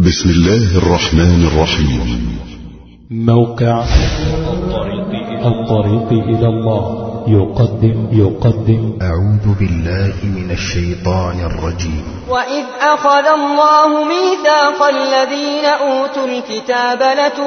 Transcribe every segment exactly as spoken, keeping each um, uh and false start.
بسم الله الرحمن الرحيم. موقع الطريق إلى الله يقدم يقدم أعوذ بالله من الشيطان الرجيم. وإذ أخذ الله ميثاق الذين أوتوا الكتاب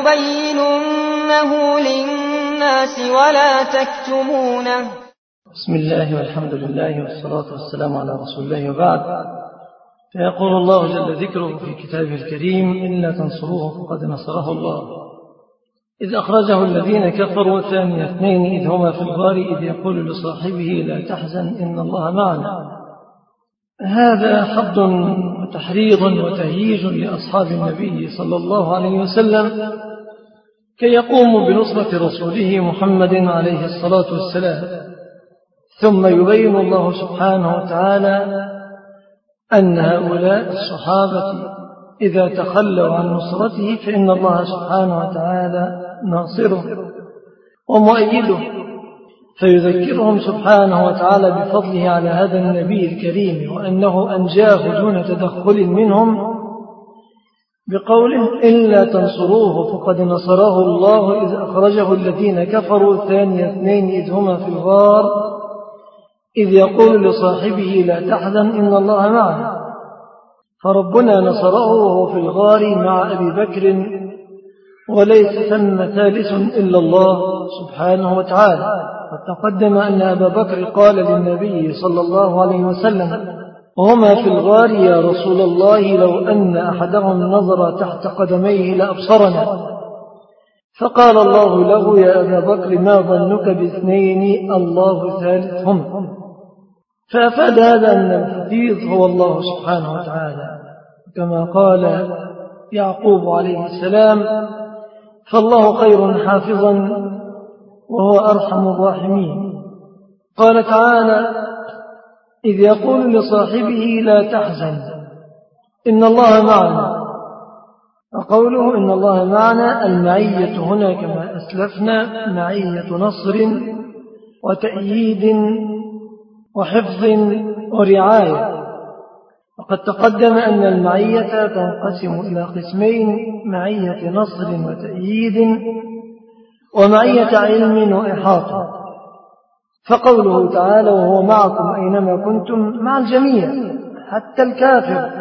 لتبيننه للناس ولا تكتمونه. بسم الله والحمد لله والصلاة والسلام على رسول الله وبعد. فيقول الله جل ذكره في كتابه الكريم: إلا تنصروه فقد نصره الله إذ أخرجه الذين كفروا ثاني اثنين إذ هما في الغار إذ يقول لصاحبه لا تحزن إن الله معنا. هذا حض وتحريض وتهييج لأصحاب النبي صلى الله عليه وسلم كي يقوموا بنصرة رسوله محمد عليه الصلاة والسلام. ثم يبين الله سبحانه وتعالى أن هؤلاء الصحابة إذا تخلوا عن نصرته فإن الله سبحانه وتعالى ناصره ومؤيده، فيذكرهم سبحانه وتعالى بفضله على هذا النبي الكريم وأنه أنجاه دون تدخل منهم بقوله: إلا تنصروه فقد نصره الله إذ أخرجه الذين كفروا ثاني اثنين إذ هما في الغار إذ يقول لصاحبه لا تحزن إن الله معنا. فربنا نصره وهو في الغار مع أبي بكر وليس ثم ثالث إلا الله سبحانه وتعالى. قد تقدم أن أبا بكر قال للنبي صلى الله عليه وسلم وهما في الغار: يا رسول الله لو أن أحدهم نظر تحت قدميه لأبصرنا. فقال الله له: يا أبا بكر ما ظنك باثنين الله ثالثهم. فأفاد هذا أن الحفيظ هو الله سبحانه وتعالى كما قال يعقوب عليه السلام: فالله خير حافظا وهو أرحم الراحمين. قال تعالى: إذ يقول لصاحبه لا تحزن إن الله معنا. وقوله إن الله معنا المعية هنا كما أسلفنا معية نصر وتأييد وحفظ ورعاية. وقد تقدم أن المعية تنقسم إلى قسمين: معية نصر وتأييد ومعية علم وإحاطة. فقوله تعالى وهو معكم أينما كنتم مع الجميع حتى الكافر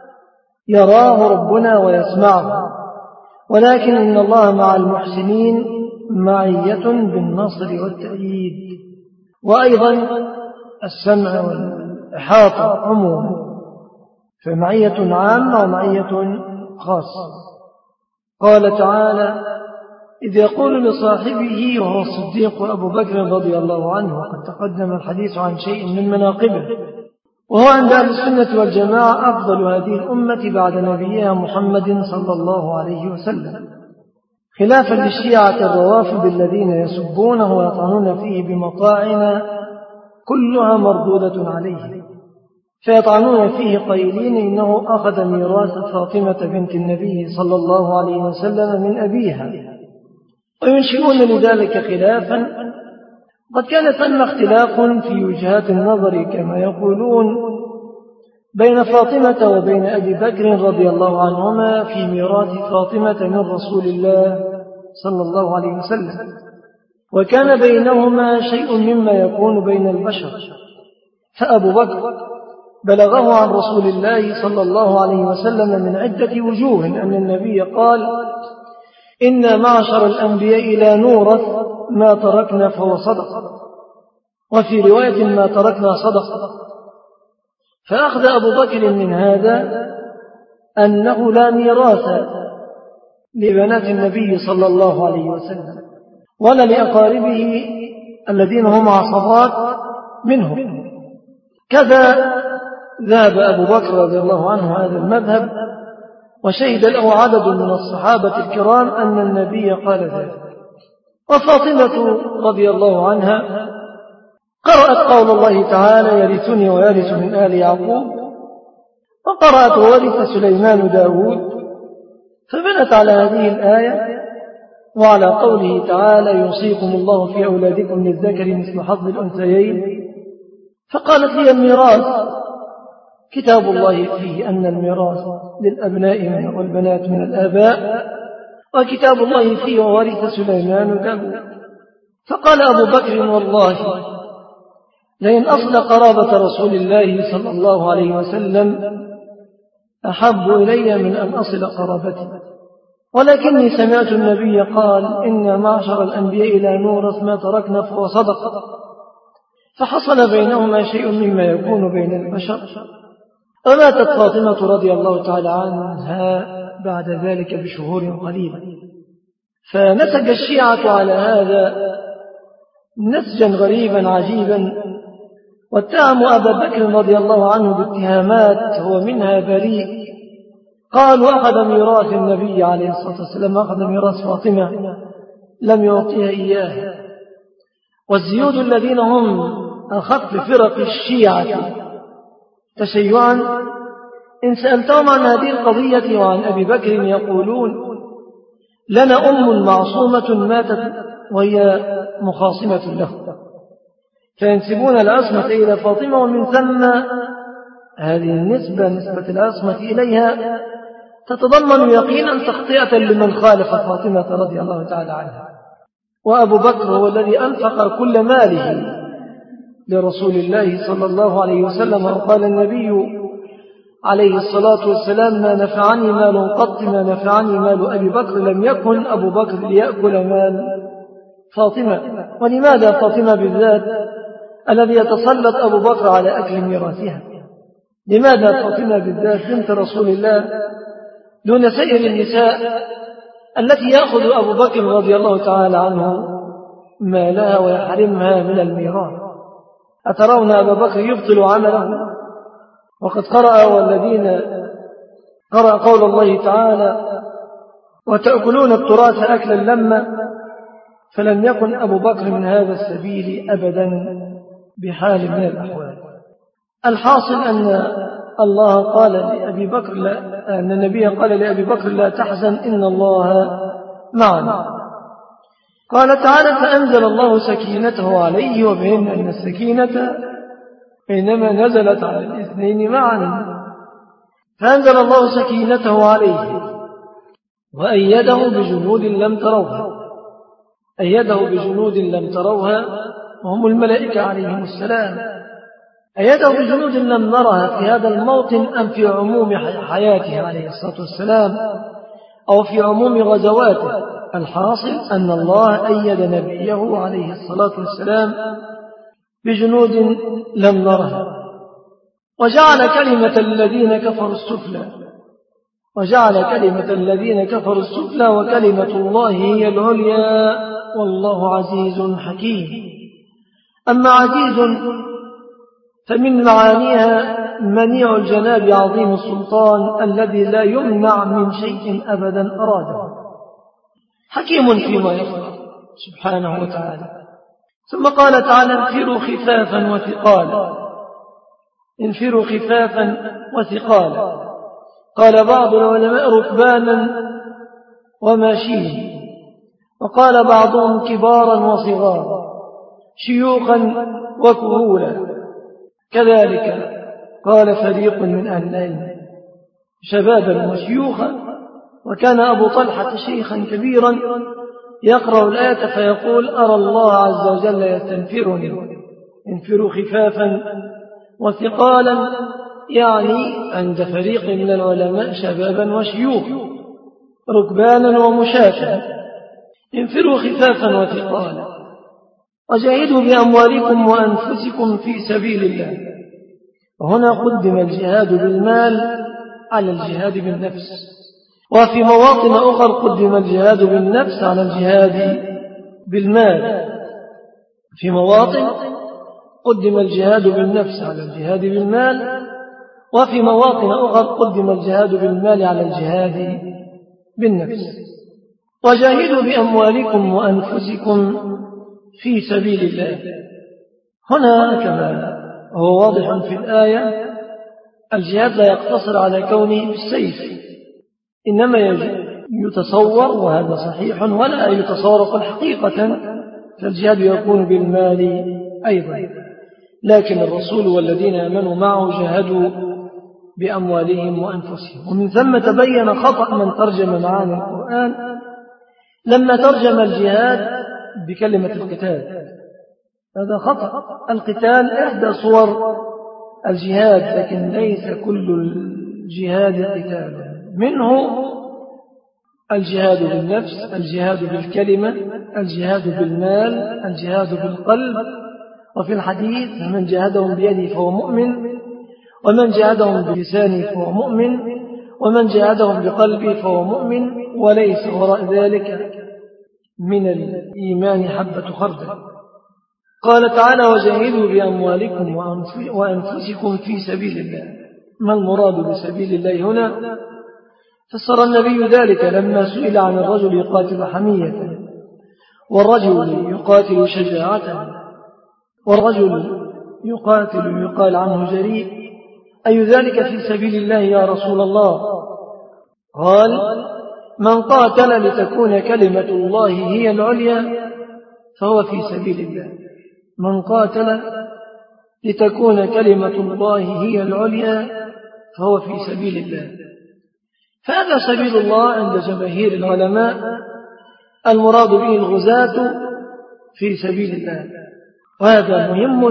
يراه ربنا ويسمعه، ولكن إن الله مع المحسنين معية بالنصر والتأييد وأيضا السمع والإحاطة عموما، فمعية عامة ومعية خاصة. قال تعالى: إذ يقول لصاحبه وهو الصديق أبو بكر رضي الله عنه. وقد تقدم الحديث عن شيء من مناقبه، وهو عند أهل السنة والجماعة أفضل هذه الأمة بعد نبيها محمد صلى الله عليه وسلم، خلافا للشيعة الروافض الذين يسبونه ويطعنون فيه بمطاعن كلها مردودة عليه. فيطعنون فيه قائلين إنه أخذ ميراث فاطمة بنت النبي صلى الله عليه وسلم من أبيها، وينشئون لذلك خلافا. قد كان ثم اختلاف في وجهات النظر كما يقولون بين فاطمة وبين أبي بكر رضي الله عنهما في ميراث فاطمة من رسول الله صلى الله عليه وسلم، وكان بينهما شيء مما يكون بين البشر. فأبو بكر بلغه عن رسول الله صلى الله عليه وسلم من عدة وجوه أن النبي قال: إنا معشر الأنبياء لا نورث ما تركنا فهو صدقة، وفي رواية ما تركنا صدقة. فأخذ أبو بكر من هذا أنه لا ميراث لبنات النبي صلى الله عليه وسلم ولا لأقاربه الذين هم عصبات منهم. كذا ذهب أبو بكر رضي الله عنه هذا المذهب، وشهد له عدد من الصحابة الكرام أن النبي قال ذلك. وفاطمة رضي الله عنها قرأت قول الله تعالى: يرثني ويرث من آل يعقوب، وقرأت ورث سليمان داود، فبنت على هذه الآية وعلى قوله تعالى: يوصيكم الله في أولادكم للذكر مثل حظ الأنثيين. فقالت لي الميراث، كتاب الله فيه أن الميراث للأبناء والبنات من الآباء، وكتاب الله فيه وورث سليمان داود. فقال أبو بكر والله لئن أصل قرابة رسول الله صلى الله عليه وسلم أحب إلي من أن أصل قرابتي، ولكني سمعت النبي قال إن معشر الأنبياء لا نورث ما تركنا فهو صدق، فحصل بينهما شيء مما يكون بين البشر. وماتت فاطمة رضي الله تعالى عنها بعد ذلك بشهور قليلة. فنسج الشيعة على هذا نسجا غريبا عجيبا، واتهموا أبا بكر رضي الله عنه باتهامات هو منها بريء. قالوا أخذ ميراث النبي عليه الصلاة والسلام، أخذ ميراث فاطمة لم يعطيها إياه. والزيود الذين هم أخف فرق الشيعة تشيعا إن سألتهم عن هذه القضية وعن أبي بكر يقولون لنا أم معصومة ماتت وهي مخاصمة له، فينسبون العصمة إلى فاطمة، ومن ثم هذه النسبة نسبة العصمة إليها تتضمن يقينا تخطئة لمن خالف فاطمة رضي الله تعالى عنها. وأبو بكر هو الذي أنفق كل ماله لرسول الله صلى الله عليه وسلم، وقال النبي عليه الصلاة والسلام ما نفعني مال قط ما نفعني مال أبي بكر. لم يكن أبو بكر ليأكل مال فاطمة. ولماذا فاطمة بالذات الذي يتسلط أبو بكر على أكل ميراثها؟ لماذا فاطمة بالذات بنت رسول الله دون سائر النساء التي يأخذ أبو بكر رضي الله تعالى عنه مالها ويحرمها من الميراث؟ أترون أبا بكر يبطل عمله؟ وقد قرأ والذين قرأ قول الله تعالى وتأكلون التراث أكلا لما، فلم يكن أبو بكر من هذا السبيل أبدا بحال من الأحوال. الحاصل أن الله قال لأبي بكر لا أن النبي قال لأبي بكر لا تحزن إن الله معنا. قال تعالى فأنزل الله سكينته عليه، وبين أن السكينة إنما نزلت على الاثنين معا، فأنزل الله سكينته عليه وأيده بجنود لم تروها، أيده بجنود لم تروها وهم الملائكة عليهم السلام. أيده بجنود لم نرها في هذا الموطن أم في عموم حياته عليه الصلاة والسلام أو في عموم غزواته؟ الحاصل أن الله أيد نبيه عليه الصلاة والسلام بجنود لم نرها، وجعل كلمة الذين كفروا السفلى وجعل كلمة الذين كفروا السفلى وكلمة الله هي العليا والله عزيز حكيم. أما عزيز فمن معانيها منيع الجناب عظيم السلطان الذي لا يمنع من شيء أبدا أراده، حكيم فيما يفعل سبحانه وتعالى. ثم قال تعالى انفروا خفافا وثقالا، انفروا خفافا وثقالا. قال بعض العلماء ركبانا وماشين، وقال بعضهم كبارا وصغارا، شيوخا وكهولا. كذلك قال فريق من أهل العلم شبابا وشيوخا. وكان أبو طلحة شيخا كبيرا يقرأ الآية فيقول أرى الله عز وجل يستنفرني. انفروا خفافا وثقالا يعني عند فريق من العلماء شبابا وشيوخ، ركبانا ومشاة. انفروا خفافا وثقالا وجاهدوا بأموالكم وأنفسكم في سبيل الله. وهنا قدم الجهاد بالمال على الجهاد بالنفس، وفي مواطن أخرى قدم الجهاد بالنفس على الجهاد بالمال. في مواطن قدم الجهاد بالنفس على الجهاد بالمال، وفي مواطن أخرى قدم الجهاد بالمال على الجهاد بالنفس. وجاهدوا بأموالكم وأنفسكم في سبيل الله. هنا كما هو واضح في الآية الجهاد لا يقتصر على كونه بالسيف، إنما يتصور وهذا صحيح ولا يتصور قل حقيقة فالجهاد يكون بالمال أيضا. لكن الرسول والذين آمنوا معه جاهدوا بأموالهم وأنفسهم. ومن ثم تبين خطأ من ترجم معاني القرآن لما ترجم الجهاد بكلمة القتال. هذا خطأ. القتال إحدى صور الجهاد، لكن ليس كل الجهاد قتال. منه الجهاد بالنفس، الجهاد بالكلمة، الجهاد بالمال، الجهاد بالقلب. وفي الحديث من جاهدهم بيده فهو مؤمن، ومن جاهدهم بلسانه فهو مؤمن، ومن جاهدهم بقلبه فهو مؤمن، وليس وراء ذلك من الإيمان حبة خردل. قال تعالى وجاهدوا بأموالكم وأنفسكم في سبيل الله. ما المراد بسبيل الله هنا؟ فسر النبي ذلك لما سئل عن الرجل يقاتل حمية، والرجل يقاتل شجاعة، والرجل يقاتل يقال عنه جريء، أي ذلك في سبيل الله يا رسول الله؟ قال من قاتل لتكون كلمة الله هي العليا فهو في سبيل الله. من قاتل لتكون كلمة الله هي العليا فهو في سبيل الله. فهذا سبيل الله عند جماهير العلماء، المراد به الغزاة في سبيل الله. وهذا مهم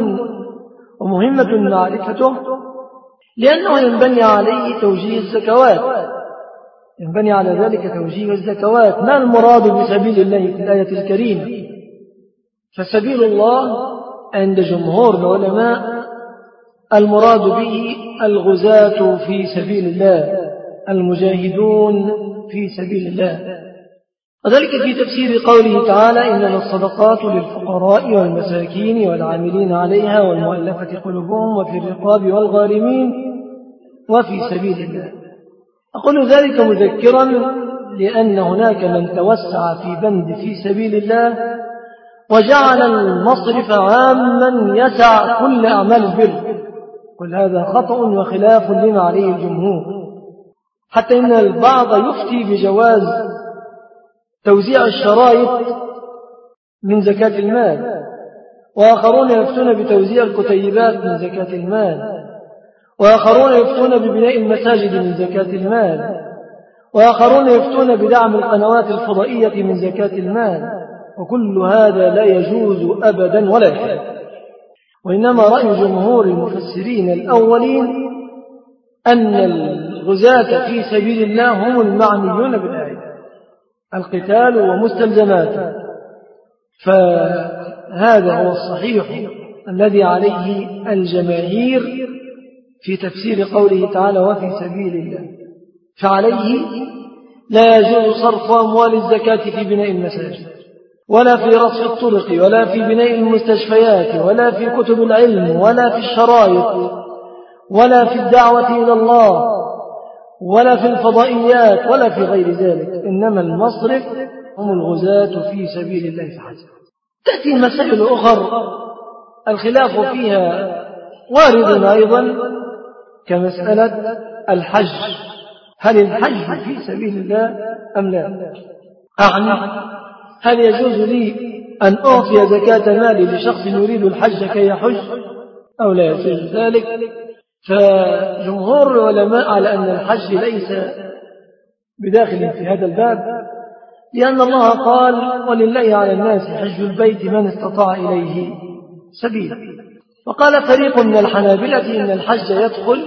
ومهمة معرفته، لأنه ينبني عليه توجيه الزكوات، ينبني على ذلك توجيه الزكوات. ما المراد بسبيل الله في الآية الكريمة؟ فسبيل الله عند جمهور العلماء المراد به الغزاة في سبيل الله، المجاهدون في سبيل الله. وذلك في تفسير قوله تعالى إنما الصدقات للفقراء والمساكين والعاملين عليها والمؤلفة قلوبهم وفي الرقاب والغارمين وفي سبيل الله. أقول ذلك مذكرا لأن هناك من توسع في بند في سبيل الله وجعل المصرف عاما يسع كل أعمال البر. كل هذا خطأ وخلاف لما عليه الجمهور، حتى إن البعض يفتي بجواز توزيع الشرائط من زكاة المال، وآخرون يفتون بتوزيع الكتيبات من زكاة المال، وآخرون يفتون ببناء المساجد من زكاة المال، وآخرون يفتون بدعم القنوات الفضائية من زكاة المال. وكل هذا لا يجوز أبدا ولا يحل. وإنما رأي جمهور المفسرين الأولين أن الغزاة في سبيل الله هم المعنيون بالآية، القتال ومستلزماته. فهذا هو الصحيح الذي عليه الجماهير في تفسير قوله تعالى وفي سبيل الله. فعليه لا يجوز صرف أموال الزكاة في بناء المساجد، ولا في رصف الطرق، ولا في بناء المستشفيات، ولا في كتب العلم، ولا في الشرائط، ولا في الدعوة إلى الله، ولا في الفضائيات، ولا في غير ذلك. إنما المصرف هم الغزاة في سبيل الله فحسب. تأتي مسائل أخرى الخلاف فيها وارد أيضا كمسألة الحج. هل الحج في سبيل الله أم لا؟ أعني هل يجوز لي أن أعطي زكاة مالي لشخص يريد الحج كي يحج أو لا يجوز ذلك؟ فجمهور العلماء على أن الحج ليس بداخل في هذا الباب، لأن الله قال ولله على الناس حج البيت من استطاع إليه سبيلا. وقال فريق من الحنابلة إن الحج يدخل،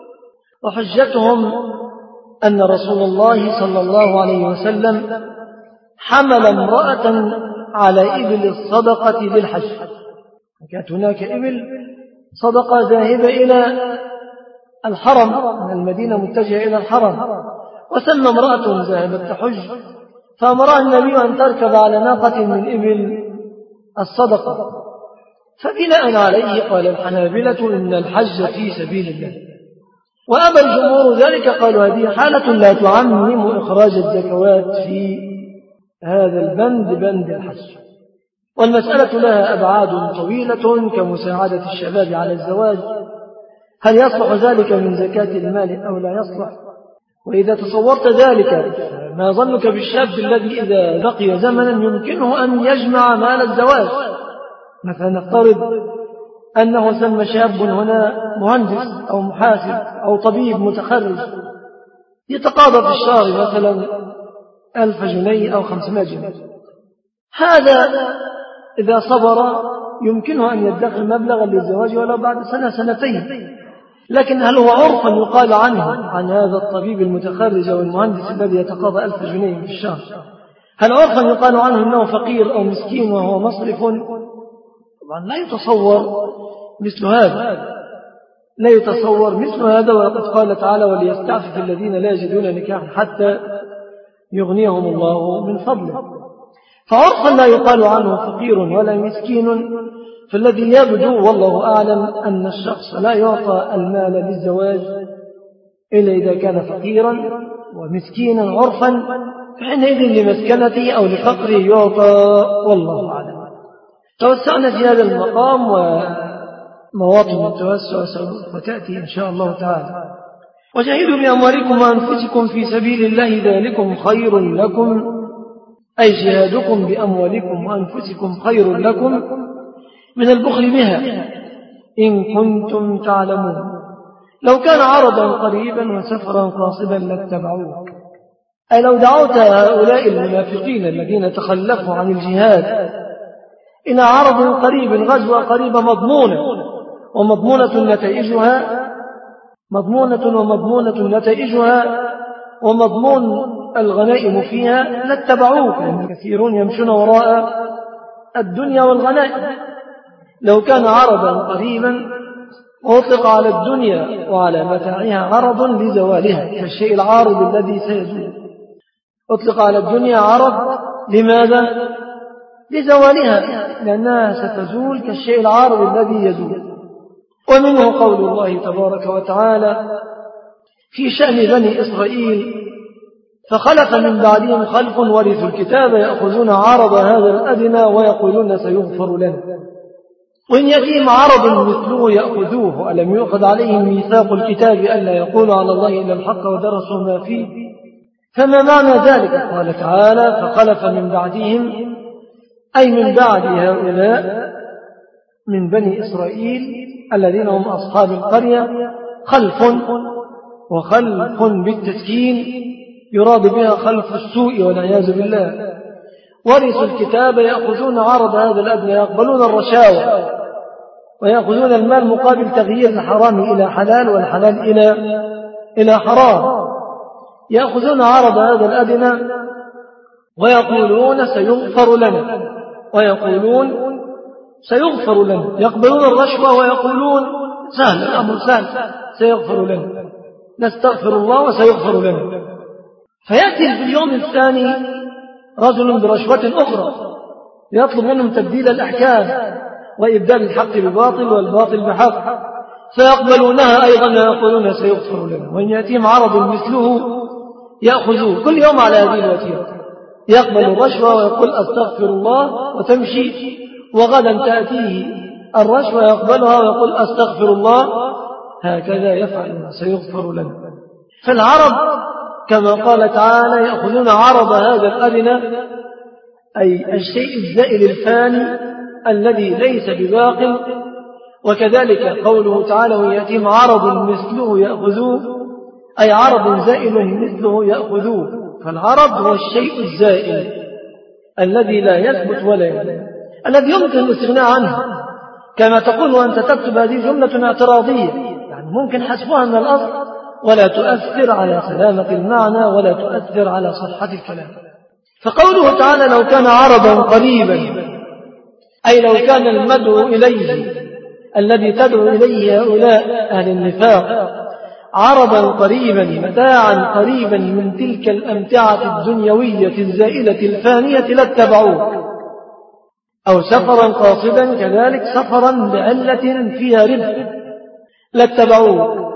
وحجتهم أن رسول الله صلى الله عليه وسلم حمل امرأة على إبل الصدقة للحج. كانت هناك إبل صدقة ذاهبة إلى الحرم من المدينة متجهة إلى الحرم، وثم امرأة ذاهبت تحج، فأمرها النبي أن تركب على ناقة من إبل الصدقة. فبناء عليه قال الحنابلة إن الحج في سبيل الله. وأبى الجمهور ذلك، قالوا هذه حالة لا تعمم إخراج الزكوات في هذا البند بند الحج. والمسألة لها أبعاد طويلة كمساعدة الشباب على الزواج، هل يصلح ذلك من زكاة المال أو لا يصلح؟ وإذا تصورت ذلك ما ظنك بالشاب الذي إذا بقي زمنا يمكنه أن يجمع مال الزواج؟ مثلا نفترض أنه سمى شاب هنا مهندس أو محاسب أو طبيب متخرج يتقاضى في الشهر مثلا ألف جنيه أو خمسمائة جنيه. هذا إذا صبر يمكنه أن يدخر مبلغا للزواج ولو بعد سنة سنتين. لكن هل هو عرفا يقال عنه عن هذا الطبيب المتخرج أو المهندس الذي يتقاضى ألف جنيه في الشهر، هل عرفا يقال عنه أنه فقير أو مسكين وهو مصرف؟ طبعا لا يتصور مثل هذا، لا يتصور مثل هذا. وقد قال تعالى وليستعفف الذين لا يجدون نكاحا حتى يغنيهم الله من فضله. فعرفا لا يقال عنه فقير ولا مسكين. فالذي يبدو والله أعلم أن الشخص لا يعطى المال للزواج إلا إذا كان فقيرا ومسكينا عرفا، فحينئذ لمسكنته أو لفقره يعطى والله أعلم. توسعنا في هذا المقام ومواطن التوسع سوف تأتي إن شاء الله تعالى. وجاهدوا بأموالكم وأنفسكم في سبيل الله ذلكم خير لكم، أي جهادكم بأموالكم وأنفسكم خير لكم من البخل بها إن كنتم تعلمون. لو كان عرضا قريبا وسفرا قاصدا لاتبعوك، أي لو دعوت هؤلاء المنافقين الذين تخلفوا عن الجهاد إلى عرض قريب، غزوة قريبة مضمونة ومضمونة نتائجها مضمونة ومضمونة نتائجها ومضمون الغنائم فيها لاتبعوك، يعني كثيرون يمشون وراء الدنيا والغنائم. لو كان عرضا قريبا أطلق على الدنيا وعلى متاعها عرض لزوالها كالشيء العارض الذي سيزول. أطلق على الدنيا عرض لماذا؟ لزوالها، لأنها ستزول كالشيء العارض الذي يزول. ومنه قول الله تبارك وتعالى في شأن بني إسرائيل فخلف من بعدهم خلف ورثوا الكتاب يأخذون عرض هذا الأدنى ويقولون سيغفر لنا وإن يأتيهم عرض مثله يأخذوه ألم يؤخذ عليهم ميثاق الكتاب ألا يقولوا على الله إلا الحق ودرسوا ما فيه. فما معنى ذلك؟ قال تعالى فخلف من بعدهم أي من بعد هؤلاء من بني إسرائيل الذين هم أصحاب القرية خلف، وخلف بالتسكين يراد بها خلف السوء والعياذ بالله. ورثوا الكتاب يأخذون عرض هذا الأدنى، يقبلون الرشاوى ويأخذون المال مقابل تغيير الحرام إلى حلال والحلال إلى إلى حرام. يأخذون عرض هذا الأدنى ويقولون سيغفر لنا ويقولون سيغفر لنا يقبلون الرشوة ويقولون سهل الأمر سهل سيغفر لنا، نستغفر الله وسيغفر لنا. فيأتي في اليوم الثاني رجل برشوة أخرى يطلب منهم تبديل الأحكام وإبدال الحق بباطل والباطل بحق، فيقبلونها أيضا ويقولون سيغفر لنا. وإن يأتيهم عرض مثله يأخذوه كل يوم على هذه الوتيرة، يقبل الرشوة ويقول أستغفر الله وتمشي، وغدا تأتيه الرشوة يقبلها ويقول أستغفر الله، هكذا يفعلون سيغفر لنا. فالعرب كما قال تعالى يأخذون عرض هذا الأدنى أي الشيء الزائل الفاني الذي ليس بباق. وكذلك قوله تعالى ويأتيهم عرض مثله يأخذوه أي عرض زائل مثله يأخذوه. فالعرض هو الشيء الزائل الذي لا يثبت ولا يثبت الذي يمكن الاستغناء عنه، كما تقول وأنت تكتب هذه جملة اعتراضية، يعني ممكن حسبها من الأصل ولا تؤثر على سلامة المعنى ولا تؤثر على صحة الكلام. فقوله تعالى لو كان عرضا قريبا أي لو كان المدعو إليه الذي تدعو إليه هؤلاء أهل النفاق عرضا قريبا متاعا قريبا من تلك الأمتعة الدنيوية الزائلة الفانية لاتبعوه، أو سفرا قاصدا كذلك سفرا بعلة فيها ربح لاتبعوه،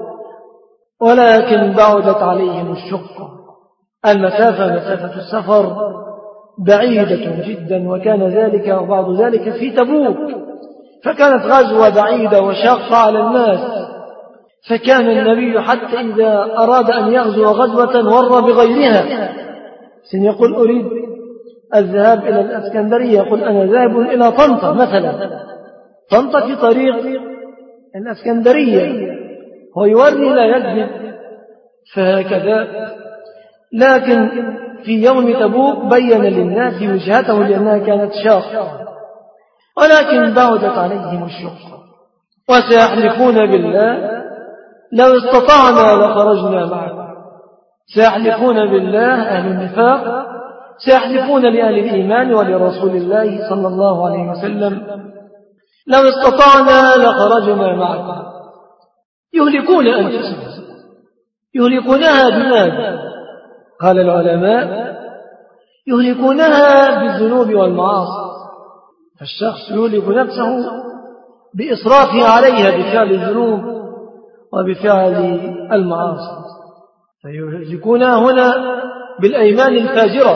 ولكن بعدت عليهم الشقة. المسافة مسافة السفر بعيدة جدا، وكان ذلك وبعض ذلك في تبوك، فكانت غزوة بعيدة وشاقة على الناس. فكان النبي حتى إذا أراد أن يغزو غزوة ور بغيرها، سن يقول أريد الذهاب إلى الأسكندرية، يقول أنا ذاهب إلى طنطا مثلا، طنطا في طريق الأسكندرية، هو يوري لا يكذب، فهكذا. لكن في يوم تبوك بين للناس وجهته لأنها كانت شاقة، ولكن بعدت عليهم الشقة. وسيحلفون بالله لو استطعنا لخرجنا معكم. سيحلفون بالله أهل النفاق، سيحلفون لأهل الإيمان ولرسول الله صلى الله عليه وسلم لو استطعنا لخرجنا معكم. يهلكون أنفسهم. يهلكونها بماذا؟ قال العلماء يهلكونها بالذنوب والمعاصي. فالشخص يهلك نفسه بإصرافه عليها بفعل الذنوب وبفعل المعاصي. فيهلكونها هنا بالأيمان الفاجرة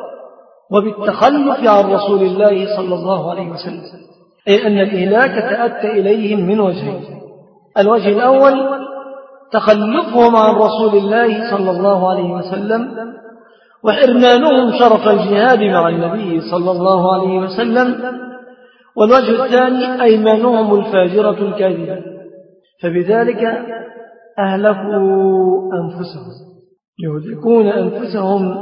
وبالتخلف عن رسول الله صلى الله عليه وسلم، أي أن الإهلاك تأتى إليهم من وجهين. الوجه الأول تخلفهم عن رسول الله صلى الله عليه وسلم وحرمانهم شرف الجهاد مع النبي صلى الله عليه وسلم، والوجه الثاني أيمانهم الفاجرة الكاذبة، فبذلك أهلكوا أنفسهم. يهلكون أنفسهم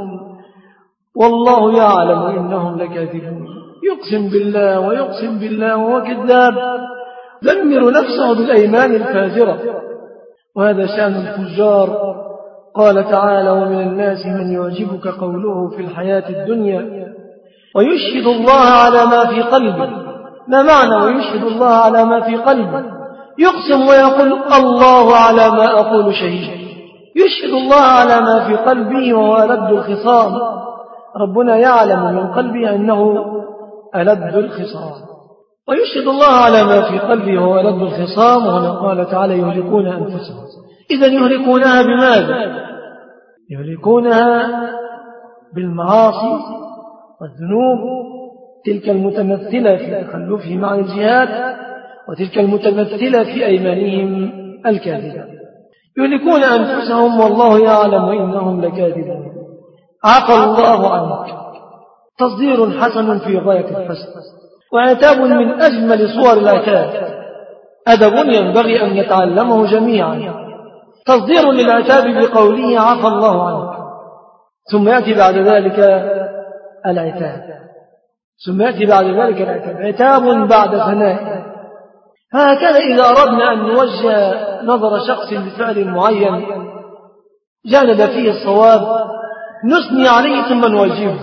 والله يعلم إنهم لكاذبون. يقسم بالله ويقسم بالله وهو كذاب، دمر نفسه بالأيمان الفاجرة، وهذا شأن الفجار. قال تعالى ومن الناس من يعجبك قوله في الحياة الدنيا ويشهد الله على ما في قلبه. ما معنى ويشهد الله على ما في قلبه؟ يقسم ويقول الله على ما أقول شهيد. يشهد الله على ما في قلبه وهو ألد الخصام. ربنا يعلم من قلبه أنه ألد الخصام، ويشهد الله على ما في قلبه وهو ألد الخصام. وهنا قال تعالى يهلكون أنفسهم. إذن يهلكونها بماذا؟ يهلكونها بالمعاصي والذنوب، تلك المتمثلة في تخلفهم عن الجهاد، وتلك المتمثلة في أيمانهم الكاذبة. يهلكون أنفسهم والله يعلم إنهم لكاذبون. عفى الله عنك، تصدير حسن في غاية الحسن، وعتاب من أجمل صور العتاب، أدب ينبغي أن يتعلمه جميعا. تصدير للعتاب بقوله عفى الله عنك، ثم يأتي بعد ذلك العتاب، ثم يأتي بعد ذلك العتاب، عتاب بعد ثناء. هكذا إذا أردنا أن نوجه نظر شخص بفعل معين جانب فيه الصواب نثني عليه ثم نوجهه.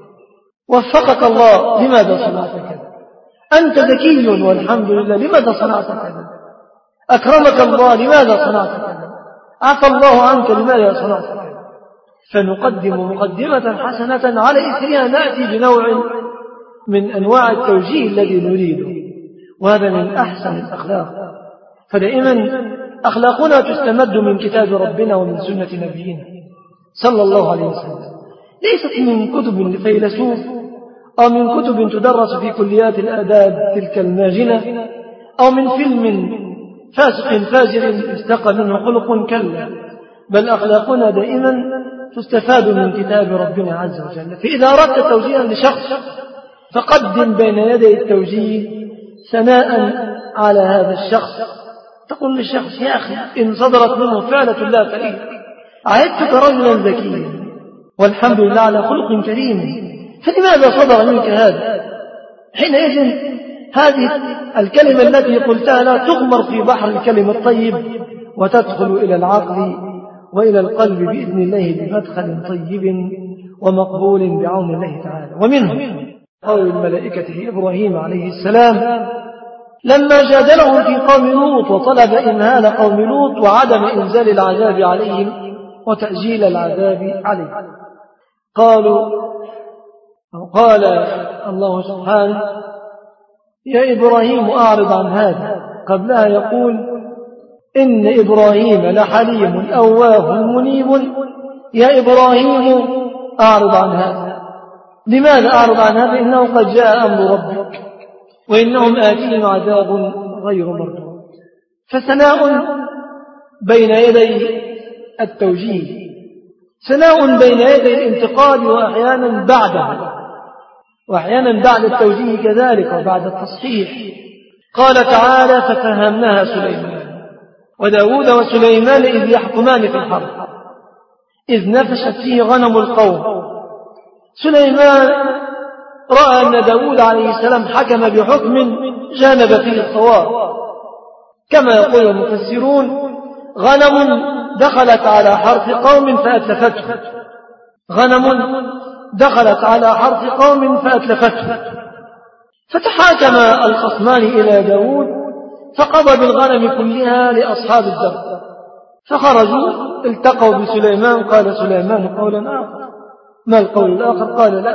وفقك الله، لماذا صنعت كذا؟ أنت ذكي والحمد لله، لماذا صنعت كذا؟ أكرمك الله، لماذا صنعت كذا؟ عفى الله عنك، لماذا صنعت كذا؟ فنقدم مقدمة حسنة على إثرها نأتي بنوع من أنواع التوجيه الذي نريده، وهذا من أحسن الأخلاق. فدائما أخلاقنا تستمد من كتاب ربنا ومن سنة نبينا صلى الله عليه وسلم، ليست من كتب لفيلسوف أو من كتب تدرس في كليات الآداب تلك الماجنة، أو من فيلم فاسق فاجر استقى منه خلق، كلا، بل أخلاقنا دائما تستفاد من كتاب ربنا عز وجل. فإذا أردت توجيها لشخص فقدم بين يدي التوجيه ثناء على هذا الشخص، تقول للشخص يا أخي إن صدرت منه فعلة لا تليق، عهدتك رجلا ذكيا والحمد لله على خلق كريم، فلماذا صدر منك هذا؟ حينئذ هذه الكلمة التي قلتها لا تغمر في بحر الكلم الطيب وتدخل إلى العقل وإلى القلب بإذن الله بمدخل طيب ومقبول بعون الله تعالى. ومنه قول الملائكة لإبراهيم عليه السلام لما جادلهم في قوم لوط وطلب إنهال قوم لوط وعدم إنزال العذاب عليهم وتأجيل العذاب عليهم، قالوا أو قال الله سبحانه يا إبراهيم أعرض عن هذا. قبلها يقول إن إبراهيم لحليم أواه منيب، يا إبراهيم أعرض عن هذا. لماذا أعرض عن هذا؟ إنه قد جاء أمر ربك وإنهم آتيهم عذاب غير مردود. فثناء بين يدي التوجيه، ثناء بين يدي الانتقاد، وأحيانا بعده، وأحيانا بعد التوجيه كذلك وبعد التصحيح. قال تعالى ففهمناها سليمان وداود وسليمان إذ يحكمان في الحرب إذ نفشت فيه غنم القوم. سليمان رأى أن داود عليه السلام حكم بحكم جانب فيه الصواب، كما يقول المفسرون غنم دخلت على حرث قوم فأتلفته، غنم دخلت على حرث قوم فأتلفته، فتحاكم الخصمان إلى داود فقضى بالغنم كلها لأصحاب الدرب، فخرجوا التقوا بسليمان. قال سليمان قولا آخر. ما القول الآخر؟ قال لا،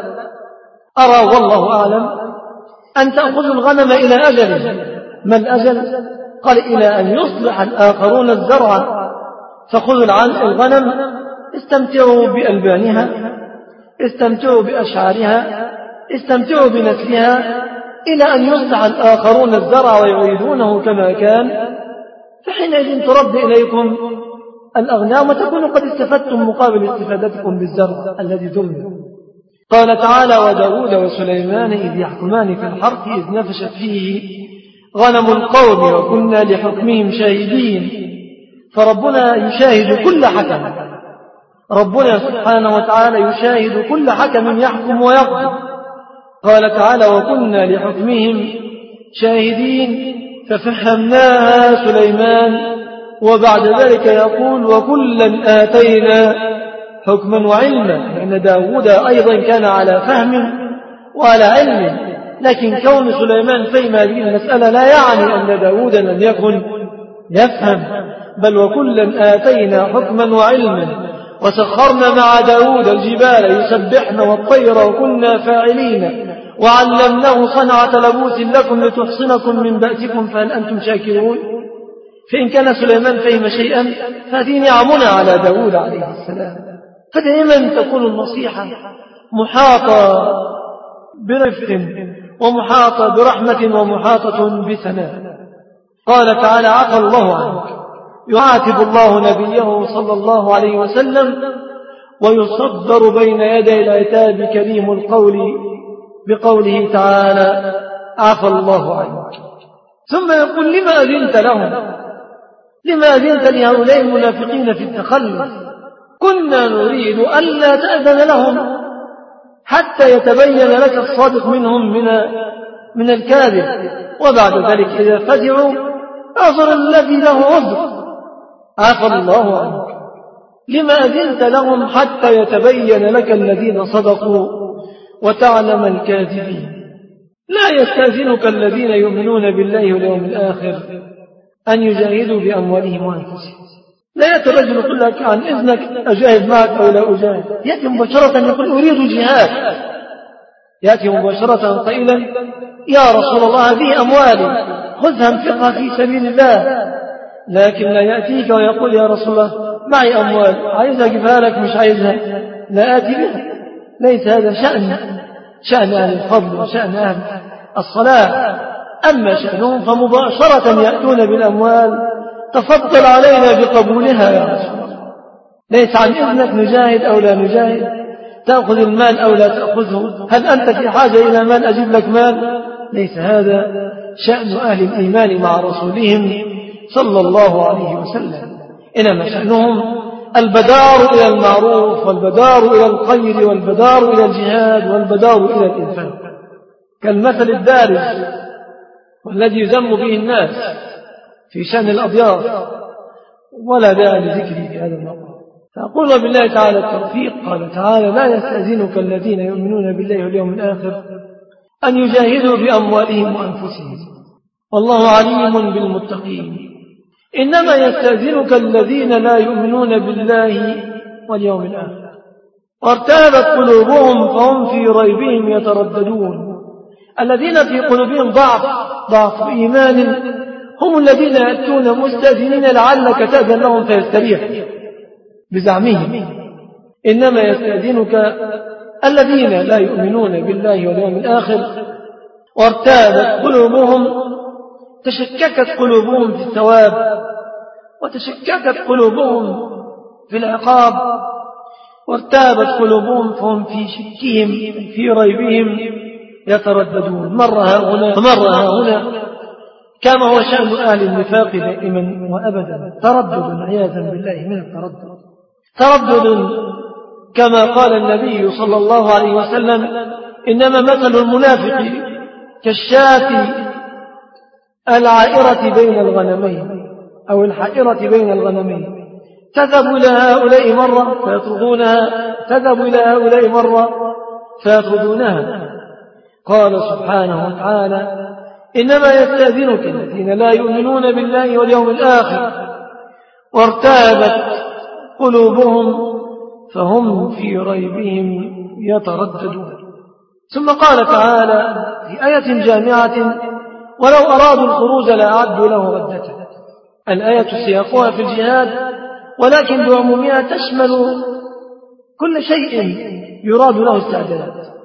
أرى والله أعلم أن تأخذوا الغنم إلى أجل. ما الأجل؟ قال إلى أن يصلح الآخرون الزرع، فخذوا الغنم استمتعوا بألبانها، استمتعوا بأشعارها، استمتعوا بنسلها، إلى أن يصلح الآخرون الزرع ويعيدونه كما كان، فحينئذ ترد إليكم الأغنام وتكونوا قد استفدتم مقابل استفادتكم بالزرع الذي ضمن. قال تعالى وداود وسليمان إذ يحكمان في الحرث إذ نفشت فيه غنم القوم وكنا لحكمهم شاهدين. فربنا يشاهد كل حكم، ربنا سبحانه وتعالى يشاهد كل حكم يحكم ويقضي. قال تعالى وكنا لحكمهم شاهدين ففهمناها سليمان. وبعد ذلك يقول وكلا آتينا حكما وعلما، لأن داود أيضا كان على فهم وعلى علم، لكن كون سليمان فهم هذه المسألة لا يعني أن داود لم يكن يفهم، بل وكلا آتينا حكما وعلما وسخرنا مع داود الجبال يسبحن والطير وكنا فاعلين وعلمناه صنعة لبوس لكم لتحصنكم من بأسكم فهل أنتم شاكرون. فإن كان سليمان فهم شيئا فهذه نعمنا على داود عليه السلام. فدائما تكون النصيحة محاطة برفق ومحاطة برحمة ومحاطة بثناء. قال تعالى عفى الله عنك، يعاتب الله نبيه صلى الله عليه وسلم ويصدر بين يدي العتاب كريم القول بقوله تعالى عفى الله عنك. ثم يقول لما أذنت لهم، لما أذنت لهؤلاء المنافقين في التخلف؟ كنا نريد ألا تأذن لهم حتى يتبين لك الصادق منهم من من الكاذب، وبعد ذلك إذا فزعوا أعذر الذي له عذر. عفى الله عنك. لما أذنت لهم حتى يتبين لك الذين صدقوا وتعلم الكاذبين. لا يستأذنك الذين يؤمنون بالله واليوم الآخر أن يجاهدوا بأموالهم وأنفسهم. لا يأتي الرجل يقول لك عن إذنك أجاهد معك أو لا أجاهد، يأتي مباشرة يقول أريد جهاد، يأتي مباشرة قائلا يا رسول الله هذه أموالي خذها انفقها في سبيل الله، لكن لا يأتيك ويقول يا رسول الله معي أموال عايزها أجيبها لك مش عايزها لا آتي بها. ليس هذا شأن شأن أهل الفضل وشأن أهل الصلاة. أما شأنهم فمباشرة يأتون بالأموال تفضل علينا بقبولها يا رسول الله، ليس عن إذنك نجاهد أو لا نجاهد، تأخذ المال أو لا تأخذه، هل أنت في حاجة إلى مال أجيب لك مال؟ ليس هذا شأن أهل الإيمان مع رسولهم صلى الله عليه وسلم، إنما شأنهم البدار إلى المعروف والبدار إلى الخير والبدار إلى الجهاد والبدار إلى الإنفاق، كالمثل الدارج والذي يذم به الناس في شأن الأضياف، ولا داعي لذكره في هذا الموضوع. فأقول بالله تعالى التوفيق. قال تعالى لا يستأذنك الذين يؤمنون بالله واليوم الآخر أن يجاهدوا بأموالهم وأنفسهم والله عليم بالمتقين. إنما يستأذنك الذين لا يؤمنون بالله واليوم الآخر وارتابت قلوبهم فهم في ريبهم يترددون. الذين في قلوبهم ضعف ضعف إيمان هم الذين يأتون مستأذنين لعلك تأذن لهم فيستريح بزعمهم. إنما يستأذنك الذين لا يؤمنون بالله واليوم الآخر وارتابت قلوبهم، تشككت قلوبهم في الثواب وتشككت قلوبهم في العقاب، وارتابت قلوبهم فهم في شكهم في ريبهم يترددون، مرة هنا ومرة هنا، كما هو شأن أهل النفاق دائما وأبدا، تردد عياذا بالله من التردد، تردد كما قال النبي صلى الله عليه وسلم: إنما مثل المنافق كالشاة العائرة بين الغنمين أو الحائرة بين الغنمين، تذهب إلى هؤلاء مرة فيطردونها، تذهب إلى هؤلاء مرة فيطردونها. قال سبحانه وتعالى: إنما يستأذنك الذين لا يؤمنون بالله واليوم الآخر وارتابت قلوبهم فهم في ريبهم يترددون. ثم قال تعالى في آية جامعة: ولو أرادوا الخروج لأعدوا له عدة. الآية سياقها في الجهاد، ولكن بعمومها تشمل كل شيء يراد له استعداد.